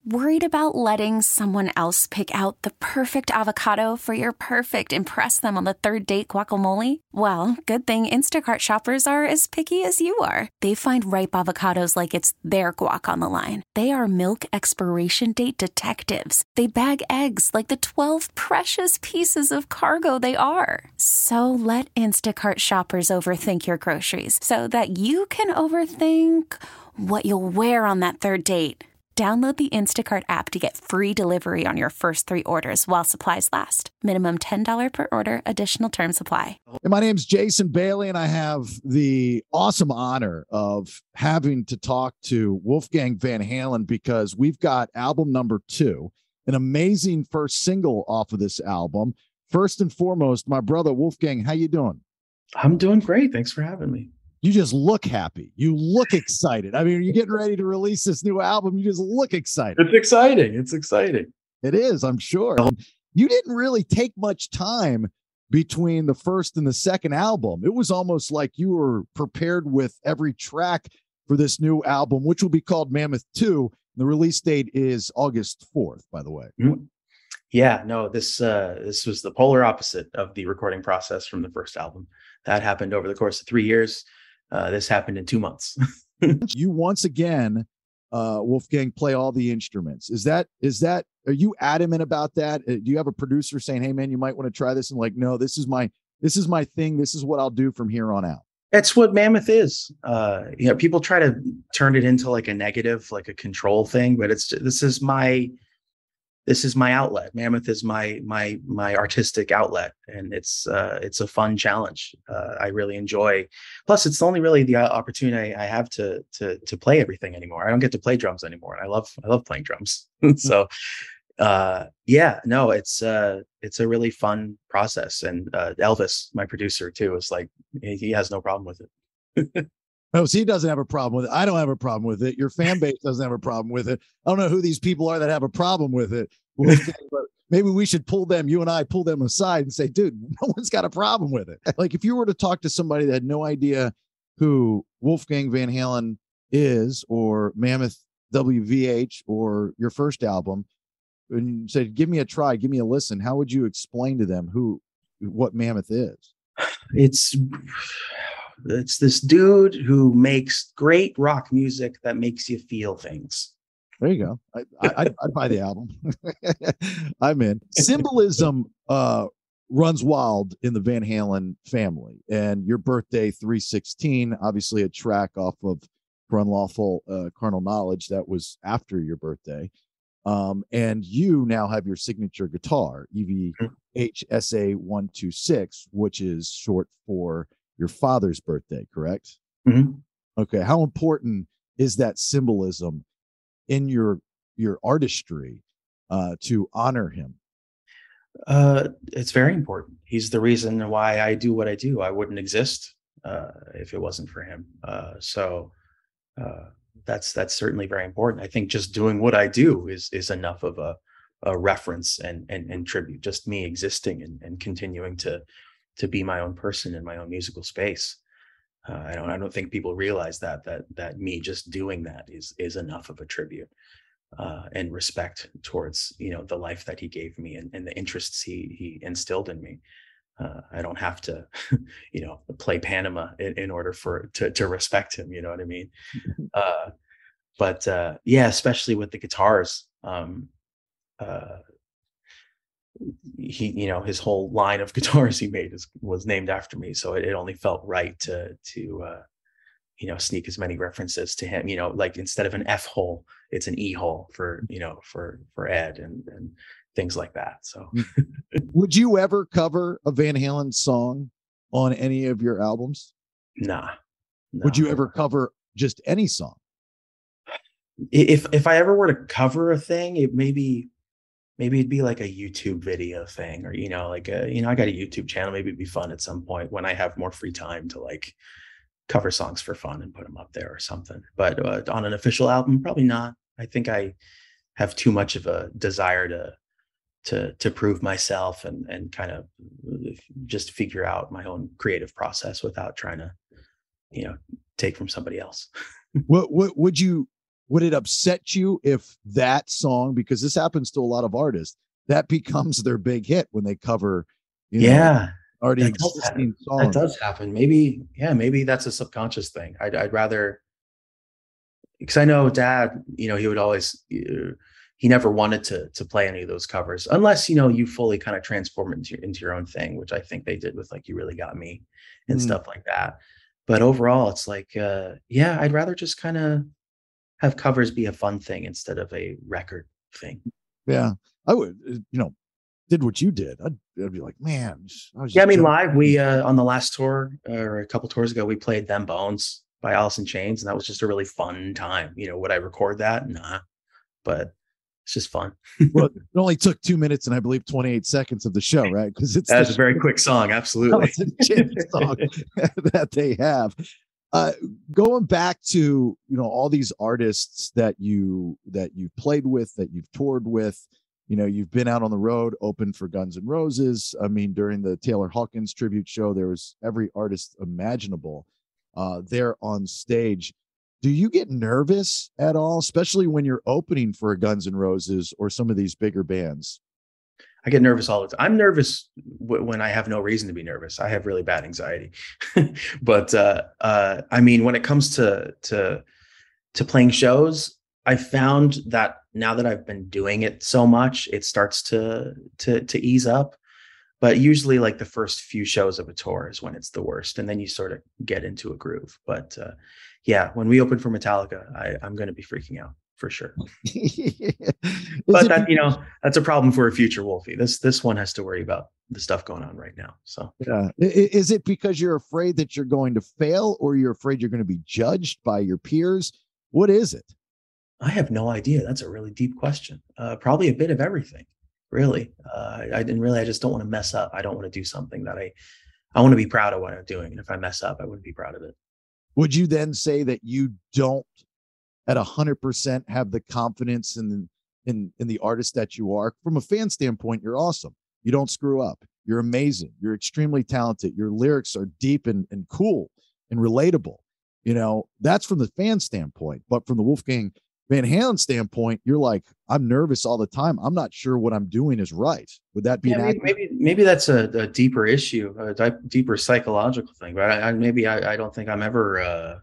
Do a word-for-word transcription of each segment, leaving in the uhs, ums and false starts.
Worried about letting someone else pick out the perfect avocado for your perfect impress them on the third date guacamole? Well, good thing Instacart shoppers are as picky as you are. They find ripe avocados like it's their guac on the line. They are milk expiration date detectives. They bag eggs like the twelve precious pieces of cargo they are. So let Instacart shoppers overthink your groceries so that you can overthink what you'll wear on that third date. Download the Instacart app to get free delivery on your first three orders while supplies last. Minimum ten dollars per order. Additional terms apply. And my name's Jason Bailey, and I have the awesome honor of having to talk to Wolfgang Van Halen because we've got album number two, an amazing first single off of this album. First and foremost, my brother Wolfgang, how you doing? I'm doing great. Thanks for having me. You just look happy. You look excited. I mean, you're getting ready to release this new album. You just look excited. It's exciting. It's exciting. It is, I'm sure. You didn't really take much time between the first and the second album. It was almost like you were prepared with every track for this new album, which will be called Mammoth two. The release date is August fourth, by the way. Mm-hmm. Yeah, no, this uh, this was the polar opposite of the recording process from the first album. That happened over the course of three years. Uh, this happened in two months. You once again, uh, Wolfgang, play all the instruments. Is that, is that, are you adamant about that? Uh, do you have a producer saying, hey man, you might want to try this? And like, no, this is my, this is my thing. This is what I'll do from here on out. That's what Mammoth is. Uh, you know, people try to turn it into like a negative, like a control thing, but it's, this is my, this is my outlet. Mammoth is my, my, my artistic outlet. And it's, uh, it's a fun challenge. Uh, I really enjoy, plus it's only really the opportunity I have to, to, to play everything anymore. I don't get to play drums anymore. I love, I love playing drums. So, uh, yeah, no, it's, uh, it's a really fun process. And, uh, Elvis, my producer too, is like, he has no problem with it. Oh, so he doesn't have a problem with it. I don't have a problem with it. Your fan base doesn't have a problem with it. I don't know who these people are that have a problem with it. But maybe we should pull them, you and I pull them aside and say, dude, no one's got a problem with it. Like if you were to talk to somebody that had no idea who Wolfgang Van Halen is or Mammoth W V H or your first album and you said, give me a try, give me a listen, how would you explain to them who, what Mammoth is? It's... It's this dude who makes great rock music that makes you feel things. There you go. I, I, I'd buy the album. I'm in. Symbolism uh, runs wild in the Van Halen family. And your birthday, three sixteen, obviously a track off of For Unlawful uh, Carnal Knowledge that was after your birthday. Um, and you now have your signature guitar, E V H S A one two six, which is short for your father's birthday, correct? Mm-hmm. Okay. How important is that symbolism in your your artistry uh, to honor him? Uh, it's very important. He's the reason why I do what I do. I wouldn't exist uh, if it wasn't for him. Uh, so uh, that's that's certainly very important. I think just doing what I do is is enough of a, a reference and, and and tribute. Just me existing and, and continuing to to be my own person in my own musical space. Uh, I don't, I don't think people realize that, that, that me just doing that is, is enough of a tribute uh, and respect towards, you know, the life that he gave me and, and the interests he, he instilled in me. Uh, I don't have to, you know, play Panama in, in order for, to, to respect him. You know what I mean? Uh, but uh, yeah, especially with the guitars, um, uh, he, you know, his whole line of guitars he made is, was named after me. So it, it only felt right to, to, uh, you know, sneak as many references to him, you know, like instead of an F hole, it's an E hole for, you know, for, for Ed and, and things like that. So would you ever cover a Van Halen song on any of your albums? Nah. No. Would you ever cover just any song? If, if I ever were to cover a thing, it maybe, maybe it'd be like a YouTube video thing, or, you know, like, a, you know, I got a YouTube channel. Maybe it'd be fun at some point when I have more free time to like cover songs for fun and put them up there or something. But uh, on an official album, probably not. I think I have too much of a desire to, to, to prove myself and, and kind of just figure out my own creative process without trying to, you know, take from somebody else. What, what would you, would it upset you if that song, because this happens to a lot of artists, that becomes their big hit when they cover, you know, yeah, already that does existing happen. songs? That does happen. Maybe, yeah, maybe that's a subconscious thing. I'd, I'd rather, because I know Dad, you know, he would always, uh, he never wanted to to play any of those covers unless, you know, you fully kind of transform it into, into your own thing, which I think they did with like You Really Got Me and mm. stuff like that. But overall, it's like, uh, yeah, I'd rather just kind of have covers be a fun thing instead of a record thing. Yeah, I would, you know, did what you did. I'd, I'd be like, man. I was yeah, I mean, live, we, uh, on the last tour uh, or a couple tours ago, we played Them Bones by Alice in Chains. And that was just a really fun time. You know, would I record that? Nah, but it's just fun. Well, it only took two minutes and I believe twenty-eight seconds of the show, right? Because it's that's a very quick song. Absolutely. song that they have. Uh, going back to, you know, all these artists that you that you've played with, that you've toured with, you know, you've been out on the road, opened for Guns N' Roses. I mean, during the Taylor Hawkins tribute show, there was every artist imaginable uh, there on stage. Do you get nervous at all, especially when you're opening for a Guns N' Roses or some of these bigger bands? I get nervous all the time. I'm nervous w- when I have no reason to be nervous. I have really bad anxiety. But uh, uh, I mean, when it comes to to to playing shows, I found that now that I've been doing it so much, it starts to to to ease up. But usually, like the first few shows of a tour is when it's the worst, and then you sort of get into a groove. But uh, yeah, when we open for Metallica, I, I'm going to be freaking out for sure. But that, you know, that's a problem for a future Wolfie. This this one has to worry about the stuff going on right now. So yeah, is it because you're afraid that you're going to fail, or you're afraid you're going to be judged by your peers? What is it? I have no idea. That's a really deep question. Uh, probably a bit of everything. Really, uh, I didn't really. I just don't want to mess up. I don't want to do something that I, I want to be proud of what I'm doing. And if I mess up, I wouldn't be proud of it. Would you then say that you don't, at a hundred percent, have the confidence in in in the artist that you are? From a fan standpoint, you're awesome. You don't screw up. You're amazing. You're extremely talented. Your lyrics are deep and and cool and relatable. You know, that's from the fan standpoint. But from the Wolfgang Van Halen standpoint, you're like, I'm nervous all the time. I'm not sure what I'm doing is right. Would that be yeah, an maybe, maybe maybe that's a, a deeper issue, a di- deeper psychological thing. But I, I maybe I, I don't think I'm ever. Uh,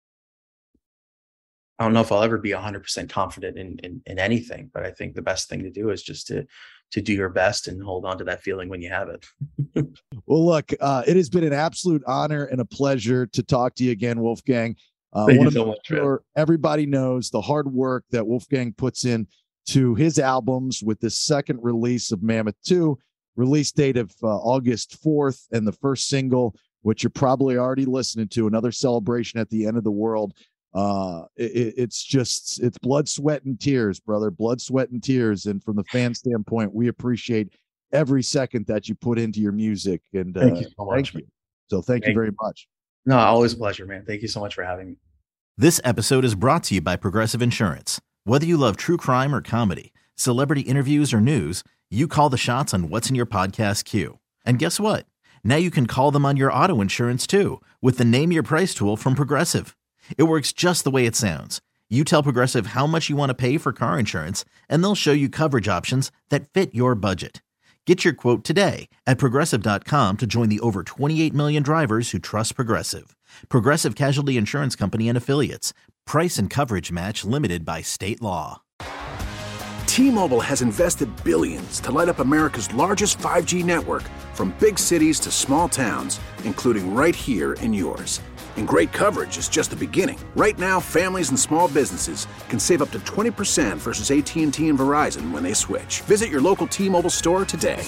I don't know if I'll ever be one hundred percent confident in, in in anything. But I think the best thing to do is just to to do your best and hold on to that feeling when you have it. Well, look, uh, it has been an absolute honor and a pleasure to talk to you again, Wolfgang. Uh, Thank I you so much. Sure everybody knows the hard work that Wolfgang puts in to his albums with the second release of Mammoth two, release date of uh, August fourth, and the first single, which you're probably already listening to, Another Celebration at the End of the World. Uh, it, it's just, it's blood, sweat, and tears, brother, blood, sweat, and tears. And from the fan standpoint, we appreciate every second that you put into your music. And uh, thank you so much. Thank you. So thank, thank you very much. No, always a pleasure, man. Thank you so much for having me. This episode is brought to you by Progressive Insurance. Whether you love true crime or comedy, celebrity interviews or news, you call the shots on what's in your podcast queue. And guess what? Now you can call them on your auto insurance too, with the Name Your Price tool from Progressive. It works just the way it sounds. You tell Progressive how much you want to pay for car insurance, and they'll show you coverage options that fit your budget. Get your quote today at Progressive dot com to join the over twenty-eight million drivers who trust Progressive. Progressive Casualty Insurance Company and Affiliates. Price and coverage match limited by state law. T-Mobile has invested billions to light up America's largest five G network, from big cities to small towns, including right here in yours. And great coverage is just the beginning. Right now, families and small businesses can save up to twenty percent versus A T and T and Verizon when they switch. Visit your local T-Mobile store today.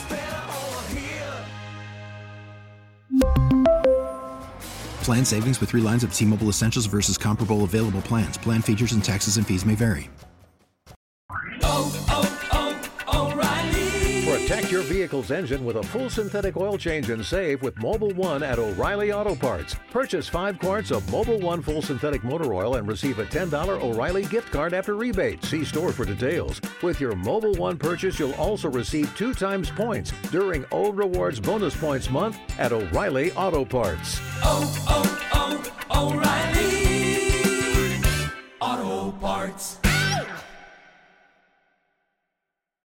Plan savings with three lines of T-Mobile Essentials versus comparable available plans. Plan features and taxes and fees may vary. Oh, oh, oh, O'Reilly. Protect your vehicle's engine with a full synthetic oil change and save with Mobil one at O'Reilly Auto Parts. Purchase five quarts of Mobil one full synthetic motor oil and receive a ten dollars O'Reilly gift card after rebate. See store for details. With your Mobil one purchase, you'll also receive two times points during O Rewards Bonus Points Month at O'Reilly Auto Parts. Oh, oh, oh, O'Reilly Auto Parts.